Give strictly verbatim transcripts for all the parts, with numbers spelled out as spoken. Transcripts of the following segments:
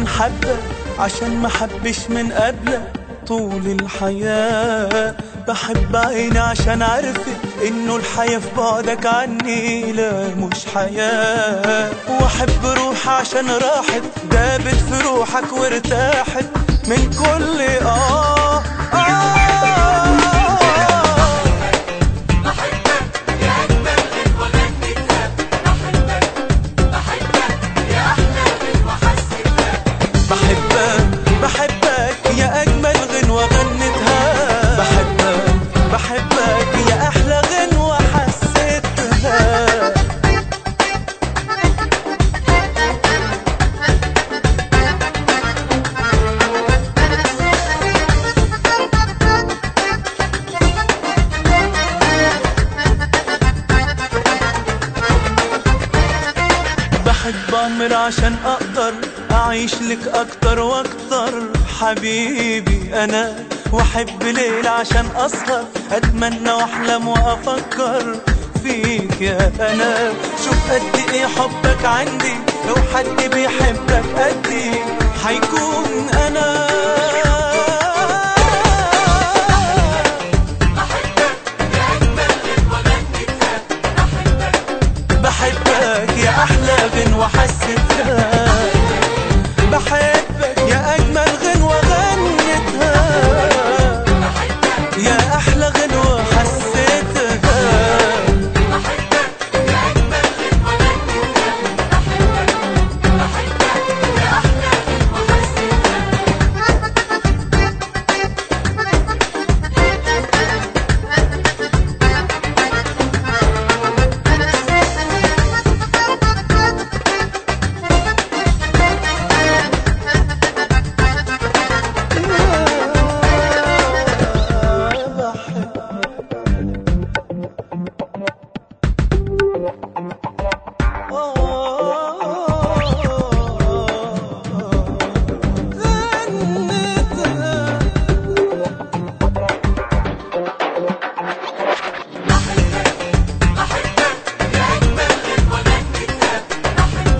عشان حبك، عشان ما حبش من قبلك طول الحياة. بحب عيني عشان عرفت انه الحياة في بعدك عني لا مش حياة. واحب روحي عشان راحت دابت في روحك وارتاحت من كل اه اه بحبك يا أجمل غنوة غنتها، بحبك بحبك يا أحلى غنوة حسيتها. بحب أعمر عشان أقدر أعيش لك أكتر وأكتر حبيبي أنا. وأحب ليل عشان أسهر أتمنى وأحلم وأفكر فيك يا أنا. شوف قد إيه حبك عندي، لو حد بيحبك قدي حيكون أنا. بحبك يا أحلى غنوة حسيتها، بحبك يا أجمل غنوة غنتها، يا أحلى غنوة حسيتها.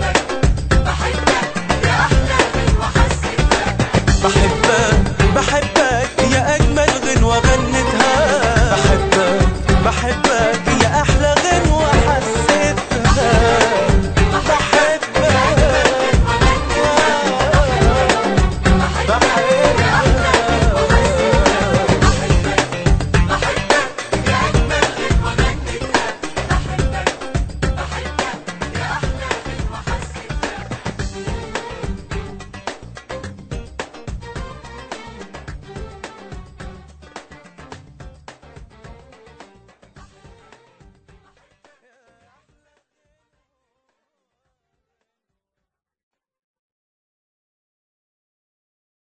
بحبك بحبك